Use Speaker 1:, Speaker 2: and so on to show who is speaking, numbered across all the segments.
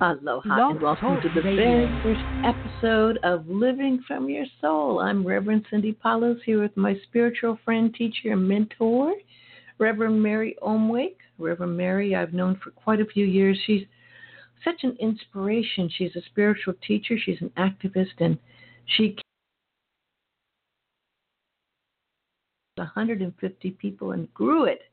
Speaker 1: Aloha
Speaker 2: Blog
Speaker 1: and welcome
Speaker 2: Talk
Speaker 1: to the very
Speaker 2: Radio.
Speaker 1: first episode of Living from Your Soul. I'm Reverend Cindy Palos here with my spiritual friend, teacher, and mentor, Reverend Mary Omwake. Reverend Mary, I've known for quite a few years. She's such an inspiration. She's a spiritual teacher. She's an activist, and she 150 people and grew it.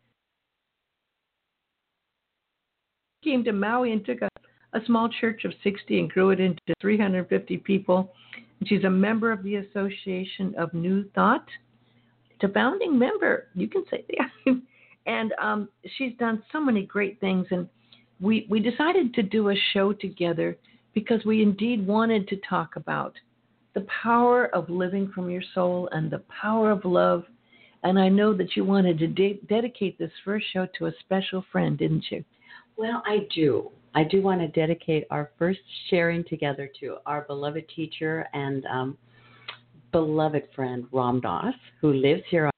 Speaker 1: Came to Maui and took a small church of 60 and grew it into 350 people. And she's a member of the Association of New Thought. It's a founding member, you can say that. And she's done so many great things. And we decided to do a show together because we indeed wanted to talk about the power of living from your soul and the power of love. And I know that you wanted to dedicate this first show to a special friend, didn't you?
Speaker 3: Well, I do. I do want to dedicate our first sharing together to our beloved teacher and beloved friend, Ram Dass, who lives here.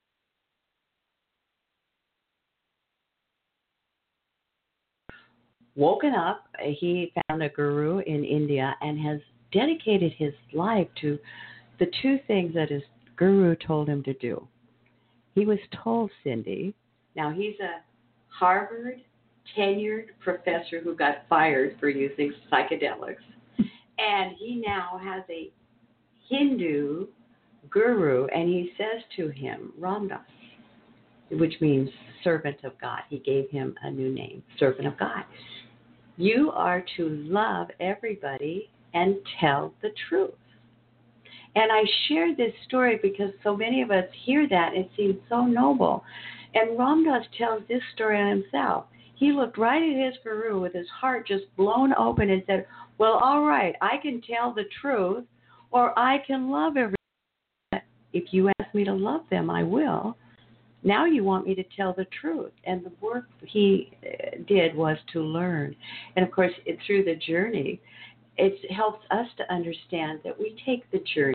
Speaker 3: Woken up, he found a guru in India and has dedicated his life to the two things that his guru told him to do. He was told, Cindy, now he's a Harvard tenured professor who got fired for using psychedelics. And he now has a Hindu guru, and he says to him, Ram Dass, which means servant of God. He gave him a new name, servant of God. You are to love everybody and tell the truth. And I share this story because so many of us hear that. It seems so noble. And Ram Dass tells this story on himself. He looked right at his guru with his heart just blown open and said, well, all right, I can tell the truth or I can love everyone. If you ask me to love them, I will. Now you want me to tell the truth. And the work he did was to learn. And, of course, through the journey, it helps us to understand that we take the journey.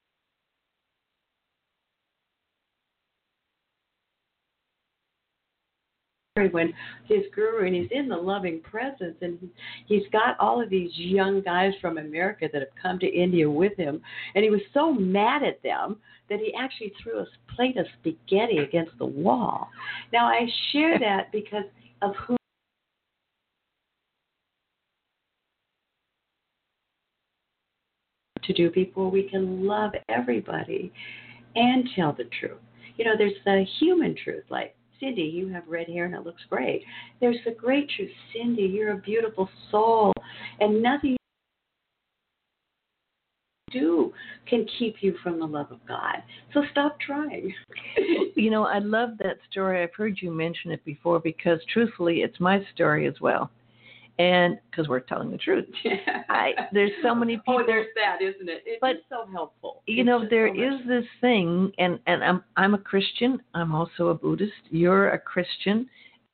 Speaker 3: When his guru, and he's in the loving presence, and he's got all of these young guys from America that have come to India with him, and he was so mad at them that he actually threw a plate of spaghetti against the wall. Now, I share that because of who to do before we can love everybody and tell the truth. You know, there's the human truth, like, Cindy, you have red hair and it looks great. There's the great truth. Cindy, you're a beautiful soul, and nothing you do can keep you from the love of God. So stop trying.
Speaker 1: You know, I love that story. I've heard you mention it before because, truthfully, it's my story as well. And because we're telling the truth. There's so many people.
Speaker 3: Oh, there's that, isn't it? It's so helpful.
Speaker 1: You know, there is this thing, and I'm a Christian. I'm also a Buddhist. You're a Christian.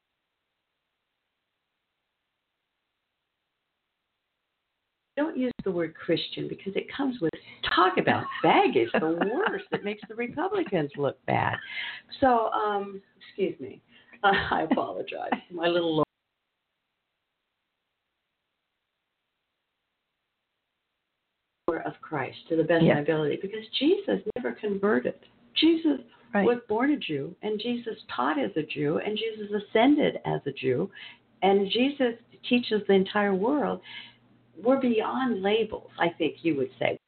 Speaker 3: Don't use the word Christian because it comes with talk about baggage, the worst. It makes the Republicans look bad. So, excuse me. I apologize. My little of Christ to the best of my ability, because Jesus never converted. Jesus was born a Jew, and Jesus taught as a Jew, and Jesus ascended as a Jew, and Jesus teaches the entire world. We're beyond labels, I think you would say.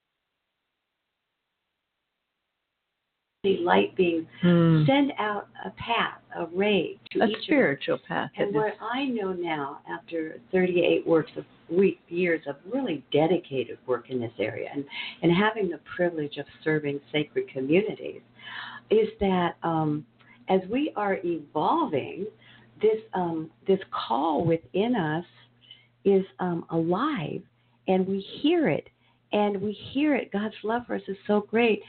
Speaker 3: The light being send out a path, a ray to each
Speaker 1: spiritual path.
Speaker 3: And what I know now, after 38 years of really dedicated work in this area, and having the privilege of serving sacred communities, is that as we are evolving, this call within us is alive, and we hear it, God's love for us is so great.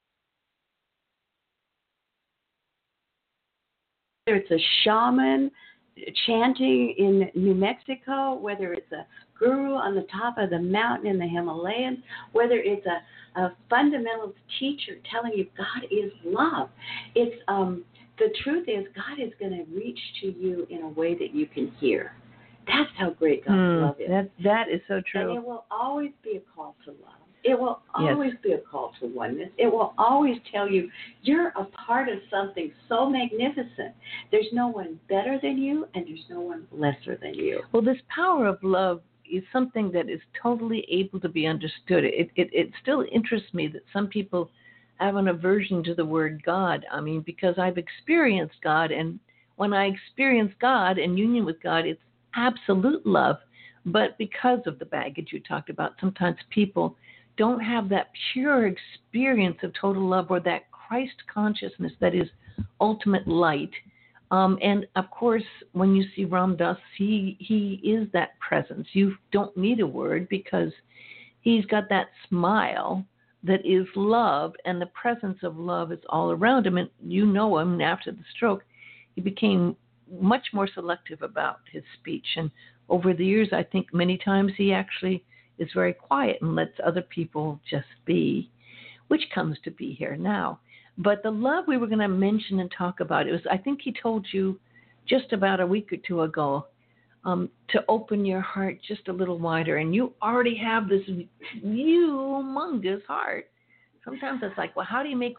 Speaker 3: Whether it's a shaman chanting in New Mexico, whether it's a guru on the top of the mountain in the Himalayas, whether it's a fundamental teacher telling you God is love, it's the truth is God is going to reach to you in a way that you can hear. That's how great God's love is.
Speaker 1: That is so true.
Speaker 3: And it will always be a call to love. It will always be a call to oneness. It will always tell you you're a part of something so magnificent. There's no one better than you, and there's no one lesser than you.
Speaker 1: Well, this power of love is something that is totally able to be understood. It still interests me that some people have an aversion to the word God. I mean, because I've experienced God, and when I experience God and union with God, it's absolute love. But because of the baggage you talked about, sometimes people don't have that pure experience of total love or that Christ consciousness that is ultimate light. And of course, when you see Ram Dass, he is that presence. You don't need a word because he's got that smile that is love, and the presence of love is all around him. And you know him, and after the stroke, he became much more selective about his speech. And over the years, I think many times he actually is very quiet and lets other people just be, which comes to be here now. But the love we were going to mention and talk about, it was, I think he told you just about a week or two ago, to open your heart just a little wider. And you already have this humongous heart. Sometimes it's like, well, how do you make...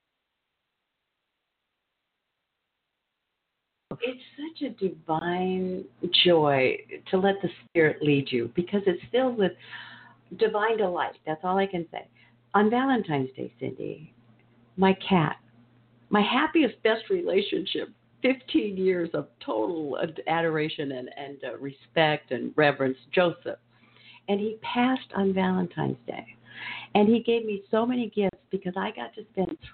Speaker 3: It's such a divine joy to let the Spirit lead you, because it's filled with divine delight. That's all I can say. On Valentine's Day, Cindy, my cat, my happiest, best relationship, 15 years of total adoration and respect and reverence, Joseph. And he passed on Valentine's Day. And he gave me so many gifts because I got to spend 3.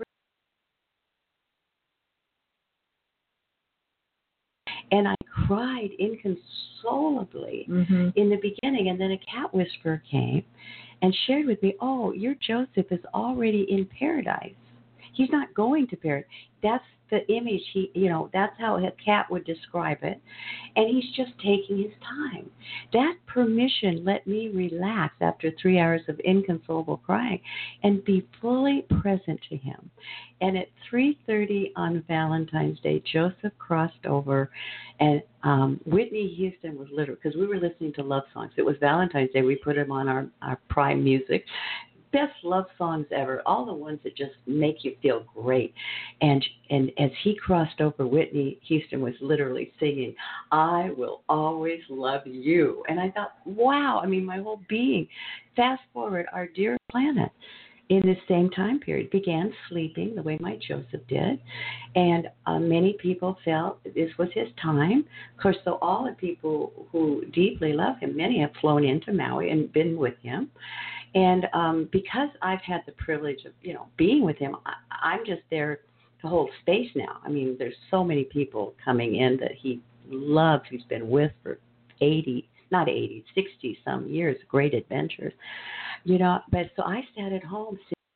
Speaker 3: And I cried inconsolably in the beginning. And then a cat whisperer came and shared with me, oh, your Joseph is already in paradise. He's not going to paradise. That's the image that's how a cat would describe it. And he's just taking his time. That permission let me relax after 3 hours of inconsolable crying and be fully present to him. And at 3:30 on Valentine's Day, Joseph crossed over, and Whitney Houston was literally, because we were listening to love songs. It was Valentine's Day. We put him on our Prime Music. Best love songs ever, all the ones that just make you feel great. And as he crossed over, Whitney Houston was literally singing, I will always love you. And I thought, wow, I mean, my whole being. Fast forward, our dear planet in this same time period began sleeping the way my Joseph did. And many people felt this was his time. Of course, so all the people who deeply love him, many have flown into Maui and been with him. And because I've had the privilege of, being with him, I'm just there to hold space now. I mean, there's so many people coming in that he loves, he's been with for 60 some years, great adventures. But so I sat at home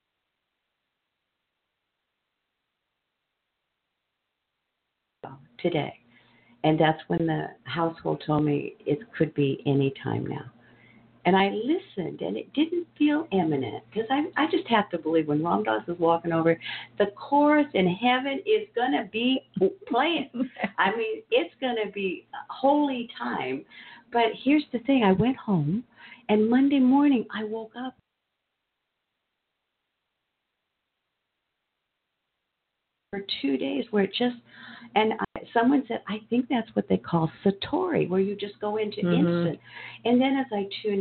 Speaker 3: today. And that's when the household told me it could be any time now. And I listened, and it didn't feel imminent, because I just have to believe when Ram Dass is walking over, the chorus in heaven is going to be playing. I mean, it's going to be holy time. But here's the thing. I went home, and Monday morning I woke up. For 2 days where it just, and someone said, I think that's what they call Satori, where you just go into instant. And then as I tuned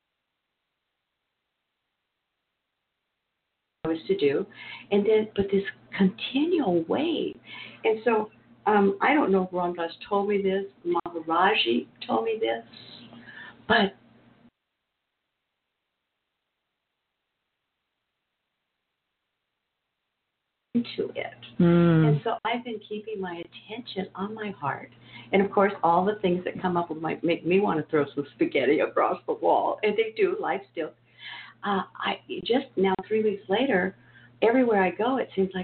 Speaker 3: was to do, and then but this continual wave. And so I don't know if Ram Dass told me this, Maharaji told me this, but into it. And so I've been keeping my attention on my heart. And of course, all the things that come up might make me want to throw some spaghetti across the wall, and they do, life still. I just now 3 weeks later, everywhere I go, it seems like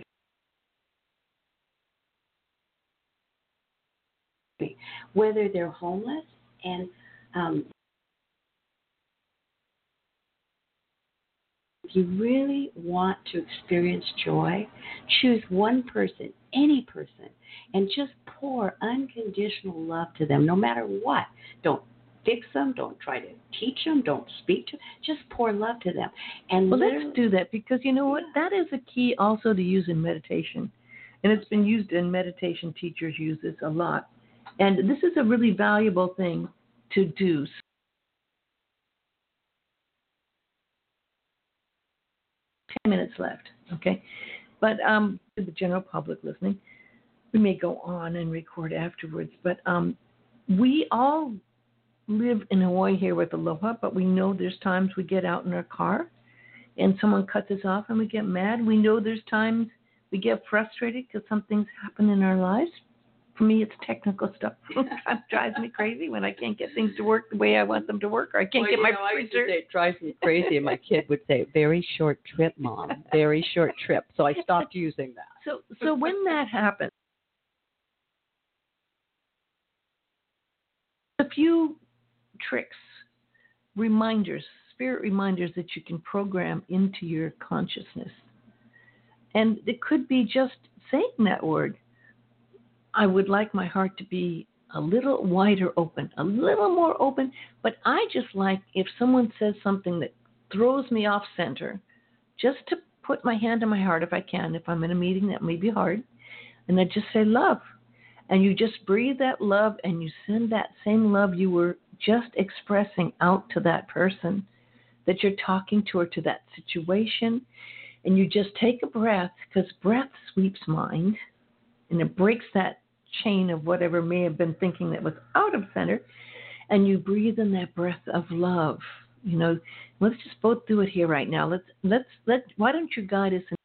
Speaker 3: whether they're homeless and you really want to experience joy, choose one person, any person, and just pour unconditional love to them, no matter what. Don't fix them. Don't try to teach them. Don't speak to them. Just pour love to them. And
Speaker 1: well, let's do that, because you know what? That is a key also to use in meditation. And it's been used in meditation. Teachers use this a lot. And this is a really valuable thing to do. 10 minutes left, okay? But to the general public listening, we may go on and record afterwards. But we all live in Hawaii here with Aloha, but we know there's times we get out in our car and someone cuts us off and we get mad. We know there's times we get frustrated because something's happened in our lives. For me, it's technical stuff. It drives me crazy when I can't get things to work the way I want them to work, or I can't get my printer.
Speaker 3: I used to say it drives me crazy, and my kid would say, "Very short trip, Mom. Very short trip." So I stopped using that.
Speaker 1: So when that happens, a few tricks, reminders, spirit reminders that you can program into your consciousness. And it could be just saying that word. I would like my heart to be a little wider open, a little more open, but I just like if someone says something that throws me off center, just to put my hand on my heart if I can. If I'm in a meeting, that may be hard. And I just say love. And you just breathe that love and you send that same love you were just expressing out to that person that you're talking to, or to that situation. And you just take a breath, because breath sweeps mind and it breaks that chain of whatever may have been thinking that was out of center, and you breathe in that breath of love. You know, let's just both do it here right now. Let's why don't you guide us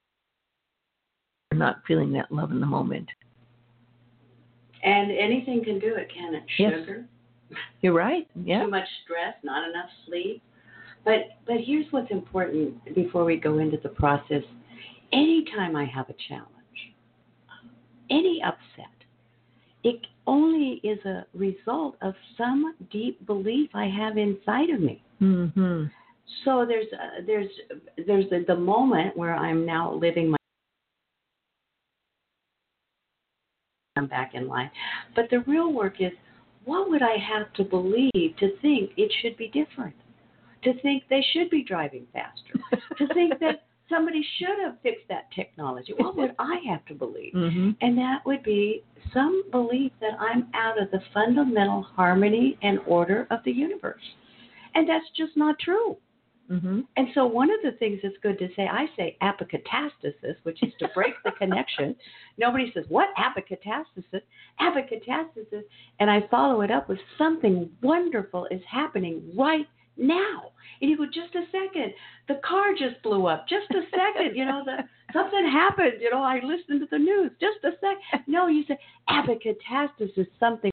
Speaker 1: in not feeling that love in the moment?
Speaker 3: And anything can do it, can it? Sugar.
Speaker 1: Yes. You're right. Yeah.
Speaker 3: Too much stress, not enough sleep. But here's what's important before we go into the process. Anytime I have a challenge, any upset, it only is a result of some deep belief I have inside of me.
Speaker 1: Mm-hmm.
Speaker 3: So there's the moment where I'm now living I'm back in line. But the real work is, what would I have to believe to think it should be different? To think they should be driving faster? To think that somebody should have fixed that technology? What would I have to believe?
Speaker 1: Mm-hmm.
Speaker 3: And that would be some belief that I'm out of the fundamental harmony and order of the universe. And that's just not true.
Speaker 1: Mm-hmm.
Speaker 3: And so one of the things that's good to say, I say apocatastasis, which is to break the connection. Nobody says, what apocatastasis? Apocatastasis. And I follow it up with something wonderful is happening right now. And you go, just a second. The car just blew up. Just a second. Something happened. I listened to the news. Just a second. No, you say apocatastasis, something.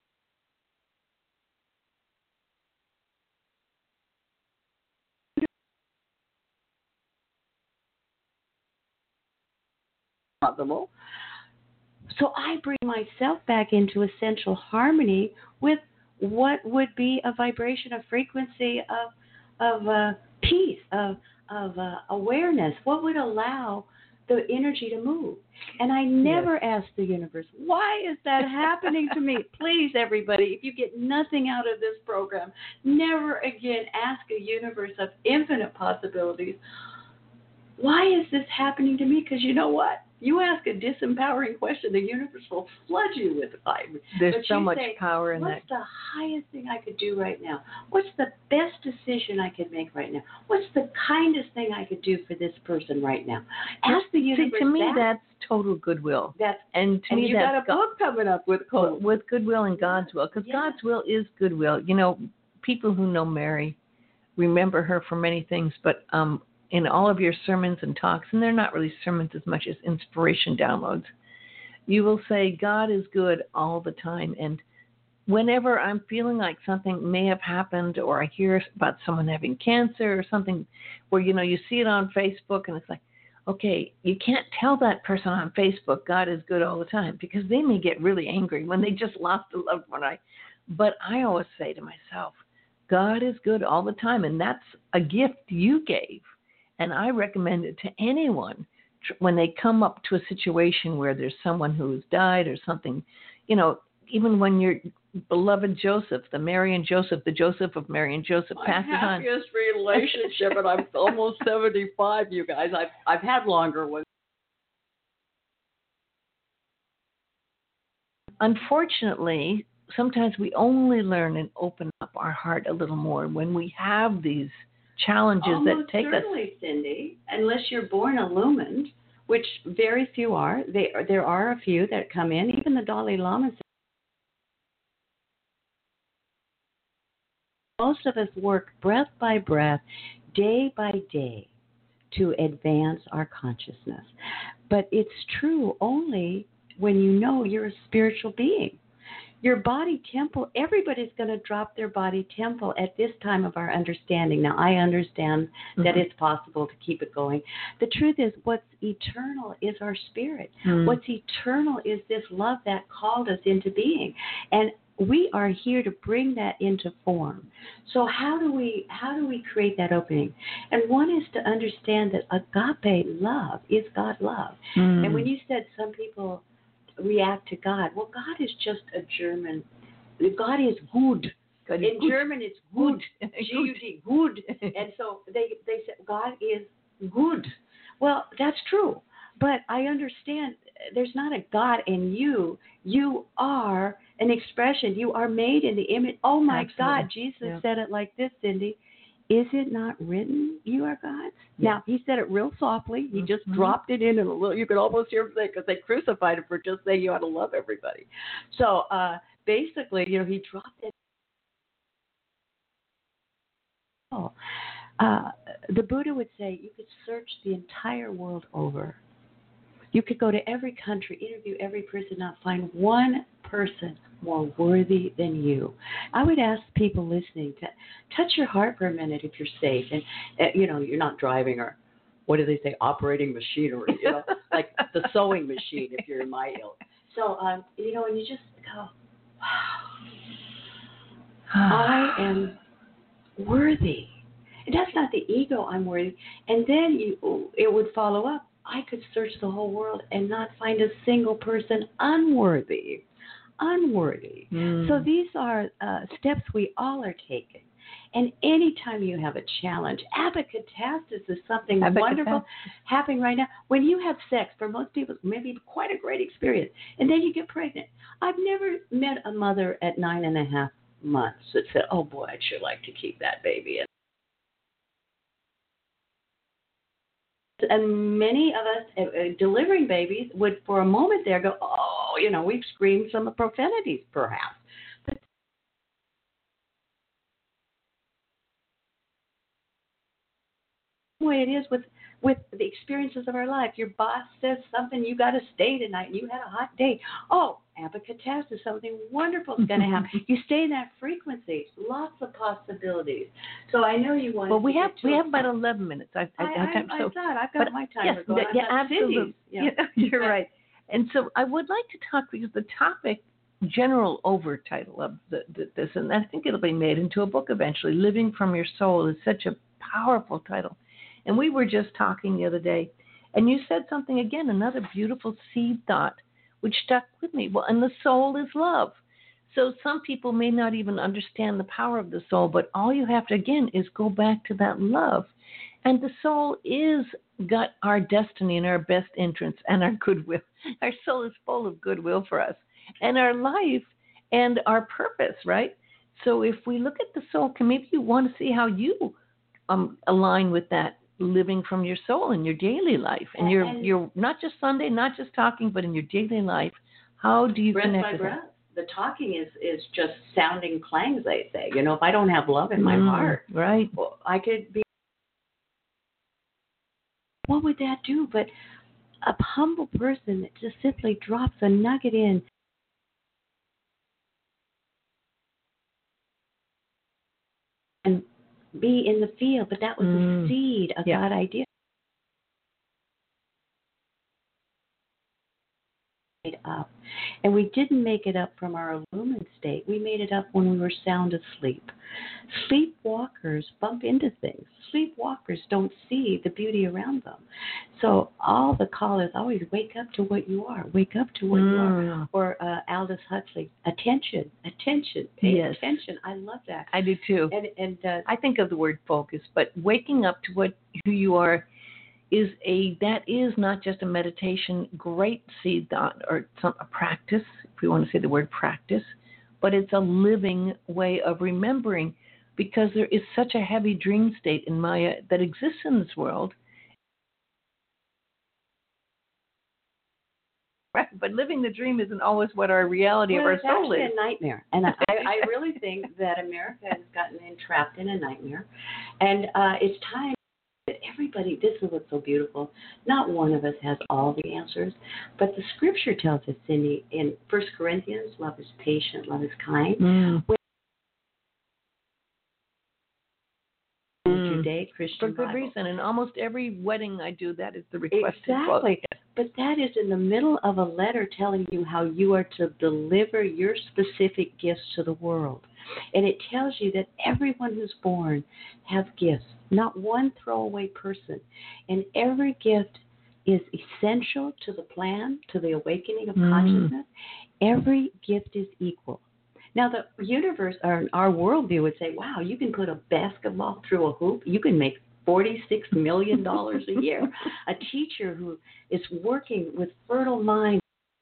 Speaker 3: Possible. So I bring myself back into essential harmony with what would be a vibration, a frequency of peace, of awareness. What would allow the energy to move? And I never ask the universe, why is that happening to me? Please, everybody, if you get nothing out of this program, never again ask a universe of infinite possibilities, why is this happening to me? Because you know what? You ask a disempowering question, the universe will flood you with fire.
Speaker 1: There's so much power in that.
Speaker 3: What's the highest thing I could do right now? What's the best decision I could make right now? What's the kindest thing I could do for this person right now? Ask the universe.
Speaker 1: See, to me, that's total goodwill. And
Speaker 3: you got a book coming up with
Speaker 1: goodwill and God's will, because God's will is goodwill. People who know Mary remember her for many things, but in all of your sermons and talks, and they're not really sermons as much as inspiration downloads, you will say God is good all the time. And whenever I'm feeling like something may have happened, or I hear about someone having cancer or something where, you see it on Facebook and it's like, okay, you can't tell that person on Facebook God is good all the time, because they may get really angry when they just lost a loved one. But I always say to myself, God is good all the time, and that's a gift you gave. And I recommend it to anyone when they come up to a situation where there's someone who's died or something, even when your beloved Joseph, the Mary and Joseph, the Joseph of Mary and Joseph passes on.
Speaker 3: My happiest relationship, and I'm almost 75, you guys. I've had longer ones.
Speaker 1: Unfortunately, sometimes we only learn and open up our heart a little more when we have these challenges that take
Speaker 3: certainly, Cindy, unless you're born illumined, which very few are. There are a few that come in. Even the Dalai Lama says most of us work breath by breath, day by day, to advance our consciousness. But it's true only when you know you're a spiritual being. Your body temple, everybody's going to drop their body temple at this time of our understanding. Now, I understand that it's possible to keep it going. The truth is, what's eternal is our spirit. What's eternal is this love that called us into being. And we are here to bring that into form. So how do we create that opening? And one is to understand that agape love is God love. And when you said some people react to God, well, God is just a German. God is good. In German, it's good. G-U-D, good. And so they say God is good. Well, that's true. But I understand there's not a God in you. You are an expression. You are made in the image. Oh, my Absolutely. God. Jesus said it like this, Cindy. Is it not written you are gods? Yeah. Now, he said it real softly. He just dropped it in a little. You could almost hear him say, because they crucified him for just saying you ought to love everybody. So basically, he dropped it. The Buddha would say you could search the entire world over. You could go to every country, interview every person, not find one person more worthy than you. I would ask people listening to touch your heart for a minute if you're safe and, you're not driving or, what do they say, operating machinery, like the sewing machine if you're in my ilk. So, and you just go, wow, I am worthy. And that's not the ego, I'm worthy. And then it would follow up. I could search the whole world and not find a single person unworthy. So these are steps we all are taking. And anytime you have a challenge, abacatastasis is something wonderful happening right now. When you have sex, for most people, maybe quite a great experience, and then you get pregnant. I've never met a mother at 9.5 months that said, oh, boy, I'd sure like to keep that baby in. And many of us delivering babies would, for a moment there, go, oh, we've screamed some profanities, perhaps. But the way it is with the experiences of our life. Your boss says something, you got to stay tonight, and you had a hot day. Oh, abacatastasis, something wonderful is going to happen. You stay in that frequency. Lots of possibilities. So I know you want.
Speaker 1: Well, we have about 11 minutes. I
Speaker 3: thought I've got my timer going.
Speaker 1: Yeah, absolutely. You're right. And so I would like to talk, because the topic, general overtitle of this, and I think it'll be made into a book eventually, Living from Your Soul, is such a powerful title. And we were just talking the other day, and you said something again, another beautiful seed thought, which stuck with me. Well, and the soul is love. So some people may not even understand the power of the soul, but all you have to, again, is go back to that love. And the soul is got our destiny and our best interests and our goodwill. Our soul is full of goodwill for us and our life and our purpose, right? So if we look at the soul, maybe you want to see how you align with that, living from your soul in your daily life. And you're not just Sunday, not just talking, but in your daily life. How do you connect with that?
Speaker 3: The talking is just sounding clangs, they say. If I don't have love in my heart,
Speaker 1: right?
Speaker 3: Well, I could be. What would that do? But a humble person that just simply drops a nugget in. And be in the field, but that was the seed of that idea. Up. And we didn't make it up from our illumined state. We made it up when we were sound asleep. Sleepwalkers bump into things. Sleepwalkers don't see the beauty around them. So all the call is always wake up to what you are. Wake up to what you are. Or Aldous Huxley, attention, pay attention. I love that.
Speaker 1: I do too.
Speaker 3: And
Speaker 1: I think of the word focus, but waking up to who you are that is not just a meditation, great seed thought, or a practice, if we want to say the word practice, but it's a living way of remembering, because there is such a heavy dream state in Maya that exists in this world. Right, but living the dream isn't always what our reality of our soul is.
Speaker 3: It's actually a nightmare. And I really think that America has gotten entrapped in a nightmare. And it's time that everybody, this is what's so beautiful, not one of us has all the answers, but the scripture tells us, Cindy, in 1 Corinthians, love is patient, love is kind. Judeo-Christian
Speaker 1: For good
Speaker 3: Bible.
Speaker 1: reason. And almost every wedding I do, that is the requested
Speaker 3: Exactly.
Speaker 1: quote.
Speaker 3: But that is in the middle of a letter telling you how you are to deliver your specific gifts to the world. And it tells you that everyone who's born has gifts, not one throwaway person. And every gift is essential to the plan, to the awakening of consciousness. Every gift is equal. Now, the universe, or our worldview would say, wow, you can put a basketball through a hoop. You can make $46 million a year. A teacher who is working with fertile minds.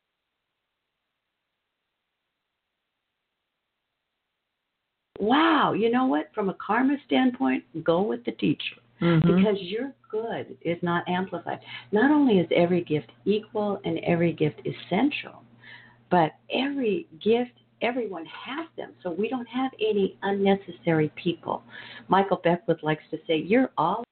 Speaker 3: Wow, you know what? From a karma standpoint, go with the teacher. Because your good is not amplified. Not only is every gift equal and every gift essential, but every gift, everyone has them. So we don't have any unnecessary people. Michael Beckwith likes to say, you're all.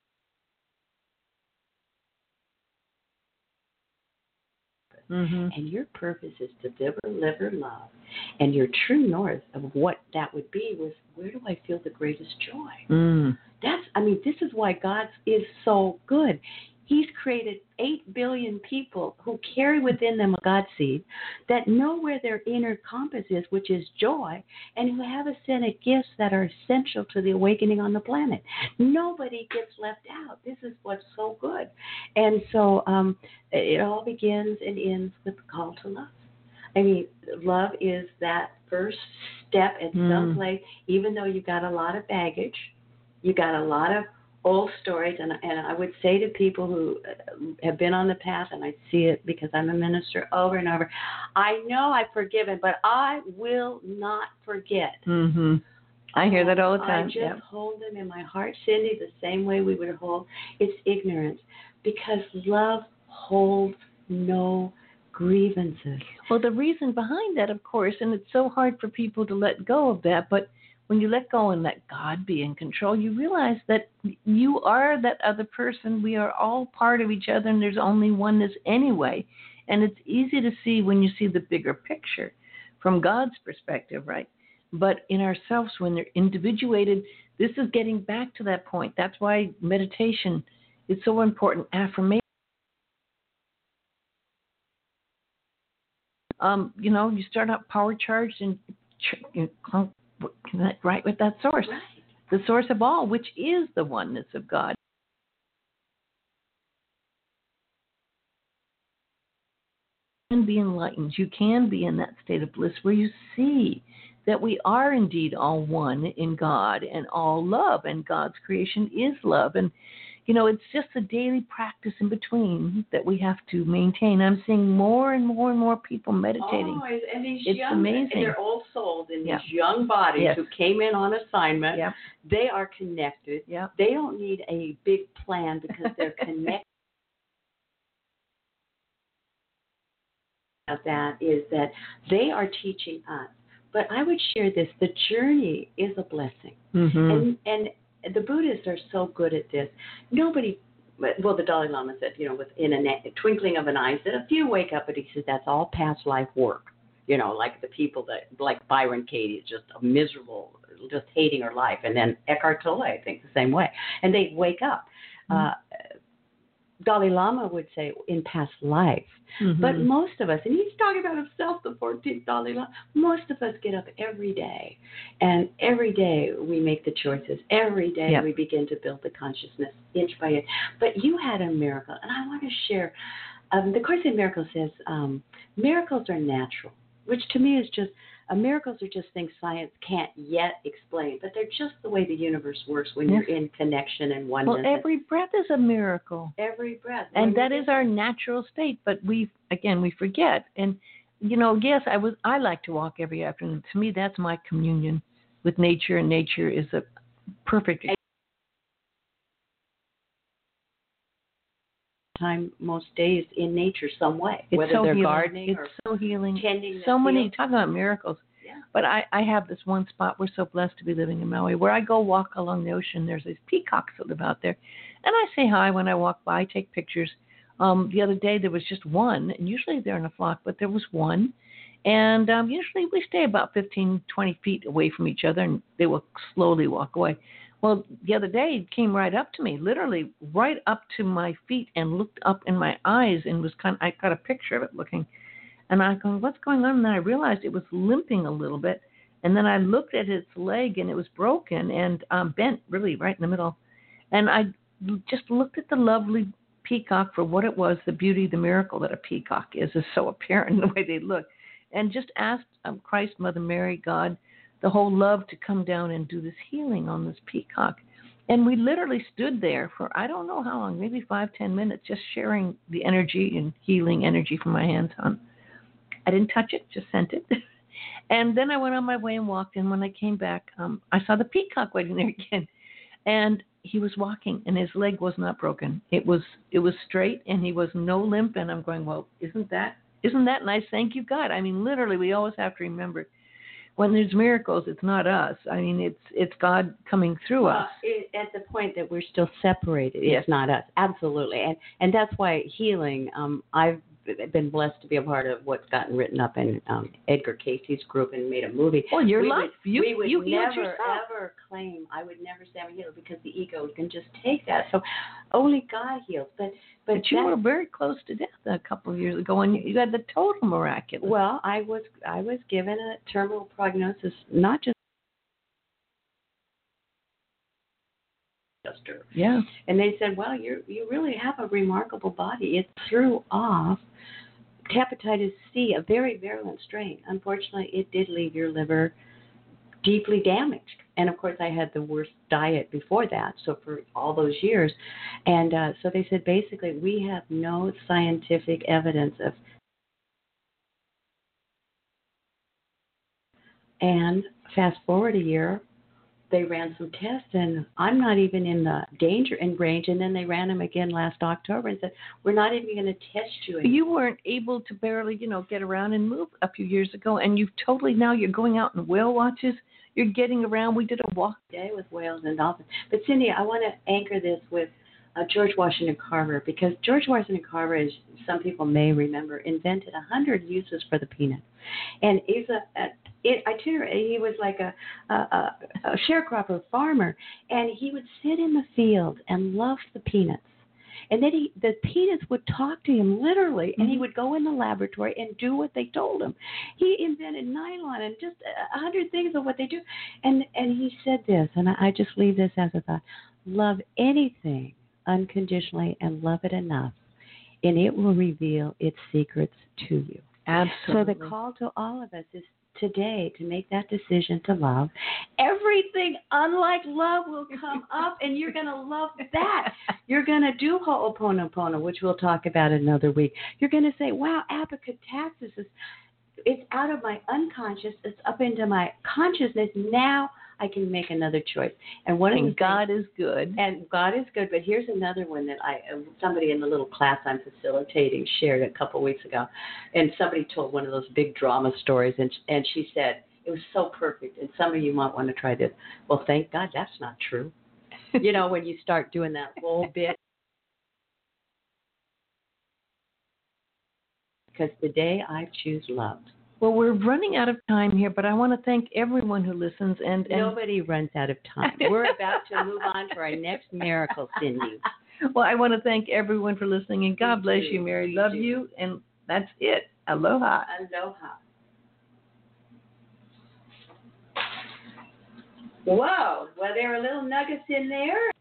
Speaker 3: And your purpose is to deliver love. And your true north of what that would be was, where do I feel the greatest joy? This is why God is so good. He's created 8 billion people who carry within them a God seed, that know where their inner compass is, which is joy, and who have a set of gifts that are essential to the awakening on the planet. Nobody gets left out. This is what's so good. And so it all begins and ends with the call to love. I mean, love is that first step at some place, even though you got a lot of baggage, you got a lot of old stories, and I would say to people who have been on the path, and I see it because I'm a minister over and over, I know I've forgiven, but I will not forget.
Speaker 1: I hear that all the time.
Speaker 3: I just hold them in my heart, Cindy, the same way we would hold. It's ignorance, because love holds no grievances.
Speaker 1: Well, the reason behind that, of course, and it's so hard for people to let go of that, but when you let go and let God be in control, you realize that you are that other person. We are all part of each other, and there's only oneness anyway. And it's easy to see when you see the bigger picture from God's perspective, right? But in ourselves, when they're individuated, this is getting back to that point. That's why meditation is so important. Affirmation. You start out power charged and connect right with that source, the source of all, which is the oneness of God. You can be enlightened. You can be in that state of bliss where you see that we are indeed all one in God and all love, and God's creation is love. And it's just a daily practice in between that we have to maintain. I'm seeing more and more and more people meditating.
Speaker 3: Oh, and these
Speaker 1: it's
Speaker 3: young,
Speaker 1: amazing.
Speaker 3: And they're old souls in these young bodies who came in on assignment. They are connected. They don't need a big plan because they're connected. That is that they are teaching us. But I would share this: the journey is a blessing, and the Buddhists are so good at this. The Dalai Lama said, within a twinkling of an eye, said a few wake up, but he says that's all past life work. Like the people that, like Byron Katie, is just a miserable, just hating her life, and then Eckhart Tolle, I think, the same way, and they wake up. Dalai Lama would say in past life.
Speaker 1: Mm-hmm.
Speaker 3: But most of us, and he's talking about himself, the 14th Dalai Lama, most of us get up every day. And every day we make the choices. Every day we begin to build the consciousness inch by inch. But you had a miracle, and I want to share. The Course in Miracles says miracles are natural, which to me is just, miracles are just things science can't yet explain, but they're just the way the universe works when you're in connection and oneness.
Speaker 1: Well, every breath is a miracle.
Speaker 3: Every breath.
Speaker 1: And that is our natural state, but we forget. And, yes, I like to walk every afternoon. To me, that's my communion with nature, and nature is a perfect
Speaker 3: time most days in nature some way,
Speaker 1: it's
Speaker 3: whether
Speaker 1: so
Speaker 3: they're
Speaker 1: healing.
Speaker 3: gardening
Speaker 1: it's
Speaker 3: or
Speaker 1: so healing.
Speaker 3: Tending
Speaker 1: so many
Speaker 3: field.
Speaker 1: talking about miracles.
Speaker 3: Yeah.
Speaker 1: But I have this one spot, we're so blessed to be living in Maui, where I go walk along the ocean. There's these peacocks that live out there, and I say hi when I walk by, take pictures. The other day there was just one, and usually they're in a flock, but there was one, and usually we stay about 15, 20 feet away from each other, and they will slowly walk away. Well, the other day it came right up to me, literally right up to my feet, and looked up in my eyes, and I got a picture of it looking, and I go, what's going on? And then I realized it was limping a little bit, and then I looked at its leg, and it was broken and bent really right in the middle, and I just looked at the lovely peacock for what it was, the beauty, the miracle that a peacock is so apparent in the way they look, and just asked Christ, Mother Mary, God, the whole love to come down and do this healing on this peacock. And we literally stood there for I don't know how long, maybe 5-10 minutes, just sharing the energy and healing energy from my hands on. I didn't touch it, just sent it. And then I went on my way and walked. And when I came back, I saw the peacock waiting there again. And he was walking, and his leg was not broken. It was straight, and he was no limp. And I'm going, well, isn't that nice? Thank you, God. I mean, literally, we always have to remember, when there's miracles, it's not us. I mean, it's God coming through us.
Speaker 3: At the point that we're still separated,
Speaker 1: yes.
Speaker 3: It's not us. Absolutely. And that's why healing, I've been blessed to be a part of what's gotten written up in Edgar Casey's group and made a movie.
Speaker 1: Well, your life.
Speaker 3: We would
Speaker 1: you
Speaker 3: never, ever claim, I would never say I'm healed, because the ego can just take that. So only God heals. But
Speaker 1: you were very close to death a couple of years ago, and you had the total miraculous.
Speaker 3: Well, I was given a terminal prognosis, not just.
Speaker 1: Yeah.
Speaker 3: And they said, well, you really have a remarkable body. It threw off hepatitis C, a very virulent strain. Unfortunately, it did leave your liver deeply damaged. And, of course, I had the worst diet before that, so for all those years. And so they said, basically, we have no scientific evidence of. And fast forward a year, they ran some tests, and I'm not even in the danger and range. And then they ran them again last October and said, we're not even going to test you anymore.
Speaker 1: You weren't able to barely, get around and move a few years ago, and you've totally, now you're going out on whale watches. You're getting around. We did a walk
Speaker 3: today with whales and dolphins. But, Cindy, I want to anchor this with George Washington Carver, because George Washington Carver, as some people may remember, invented 100 uses for the peanut. And he's he was like a sharecropper farmer, and he would sit in the field and love the peanuts. And then the peanuts would talk to him literally, and he would go in the laboratory and do what they told him. He invented nylon and just 100 things of what they do. And he said this, and I just leave this as a thought: love anything unconditionally and love it enough, and it will reveal its secrets to you.
Speaker 1: Absolutely.
Speaker 3: So the call to all of us is today to make that decision to love. Everything unlike love will come up, and you're going to love that. You're going to do Ho'oponopono, which we'll talk about another week. You're going to say, wow, apocataxis it's out of my unconscious. It's up into my consciousness. Now I can make another choice. And
Speaker 1: God is good.
Speaker 3: And God is good. But here's another one that somebody in the little class I'm facilitating shared a couple weeks ago. And somebody told one of those big drama stories. And she said, it was so perfect. And some of you might want to try this. Well, thank God that's not true. When you start doing that whole bit. Because today I choose love.
Speaker 1: Well, we're running out of time here, but I want to thank everyone who listens. And
Speaker 3: nobody runs out of time. We're about to move on to our next miracle, Cindy.
Speaker 1: Well, I want to thank everyone for listening, and God bless you, Mary. Love you, and that's it. Aloha.
Speaker 3: Aloha. Whoa. Well, there are little nuggets in there.